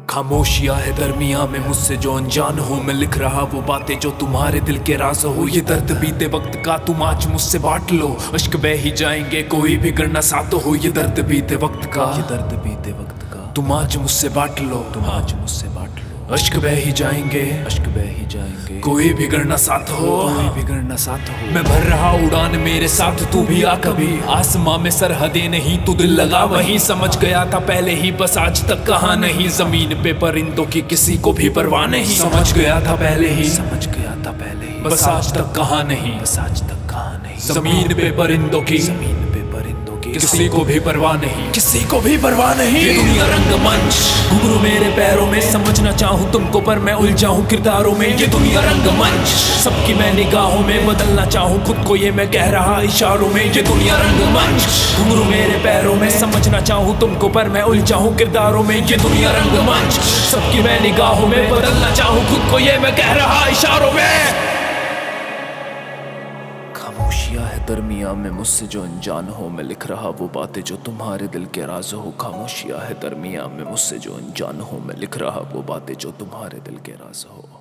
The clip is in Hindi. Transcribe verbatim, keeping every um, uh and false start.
खामोशियां है दरमिया में मुझसे जो अनजान हो, मैं लिख रहा वो बातें जो तुम्हारे दिल के राज हो। ये दर्द बीते वक्त का तुम आज मुझसे बांट लो, अश्क बह ही जाएंगे कोई भी करना साथ हो। ये दर्द बीते वक्त का ये दर्द बीते वक्त का तुम आज मुझसे बांट लो, तुम आज मुझसे बांट लो। अश्क बह ही जाएंगे अश्क बह ही जाएंगे कोई भी करना साथ हो, कोई भी करना साथ हो। मैं भर रहा उड़ान मेरे साथ तू भी आ कभी, आसमां में सरहदें नहीं तू दिल लगा वहीं। समझ गया था पहले ही बस आज तक कहा नहीं, जमीन पे परिंदों की किसी को भी परवाह नहीं। समझ गया था पहले ही समझ गया था पहले ही बस आज तक कहा नहीं, बस आज तक कहा नहीं। जमीन पे परिंदों की जमीन पे परिंदों की किसी को भी परवाह नहीं, किसी को भी परवाह नहीं। ये दुनिया रंगमंच घुंघरू मेरे पैरों में, समझना चाहूँ तुमको पर मैं उलझाऊं किरदारों में। ये दुनिया रंगमंच सबकी मैं निगाहों में, बदलना चाहूँ खुद को ये मैं कह रहा इशारों में। ये दुनिया रंगमंच घुंघरू मेरे पैरों में, समझना चाहूँ तुमको पर मैं उलझाऊं किरदारों में। ये दुनिया रंगमंच सबकी मैं निगाहों में, बदलना चाहूँ खुद को ये मैं कह रहा इशारों में। खामोशियां है दरमिया में मुझसे जो अनजान हो, मैं लिख रहा वो बातें जो तुम्हारे दिल के राज हो। खामोशियां है दरमिया में मुझसे जो अनजान हो, मैं लिख रहा वो बातें जो तुम्हारे दिल के राज हो।